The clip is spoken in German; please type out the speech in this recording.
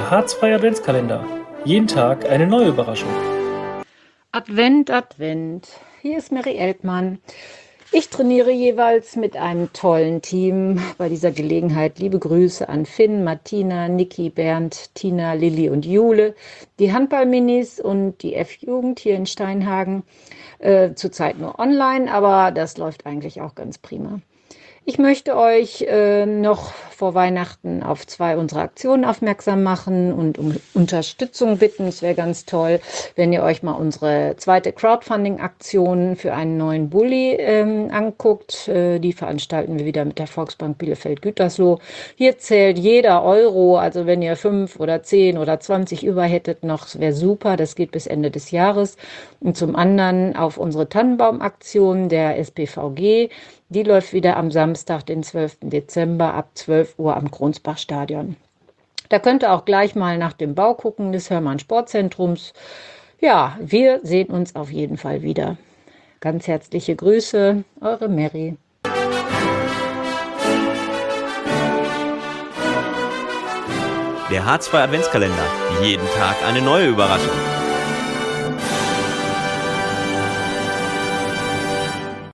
Der harzfreie Adventskalender. Jeden Tag eine neue Überraschung. Advent, Advent. Hier ist Mary Eltmann. Ich trainiere jeweils mit einem tollen Team. Bei dieser Gelegenheit liebe Grüße an Finn, Martina, Niki, Bernd, Tina, Lilli und Jule, die Handballminis und die F-Jugend hier in Steinhagen. Zurzeit nur online, aber das läuft eigentlich auch ganz prima. Ich möchte euch noch vor Weihnachten auf 2 unserer Aktionen aufmerksam machen und um Unterstützung bitten. Es wäre ganz toll, wenn ihr euch mal unsere zweite Crowdfunding-Aktion für einen neuen Bulli anguckt. Die veranstalten wir wieder mit der Volksbank Bielefeld-Gütersloh. Hier zählt jeder Euro, also wenn ihr 5 oder 10 oder 20 über hättet noch, wäre super. Das geht bis Ende des Jahres. Und zum anderen auf unsere Tannenbaum-Aktion der SPVG. Die läuft wieder am Samstag, den 12. Dezember ab 12 Uhr am Kronsbach-Stadion. Da könnt ihr auch gleich mal nach dem Bau gucken des Hörmann-Sportzentrums. Ja, wir sehen uns auf jeden Fall wieder. Ganz herzliche Grüße, eure Mary. Der harzfreie Adventskalender. Jeden Tag eine neue Überraschung.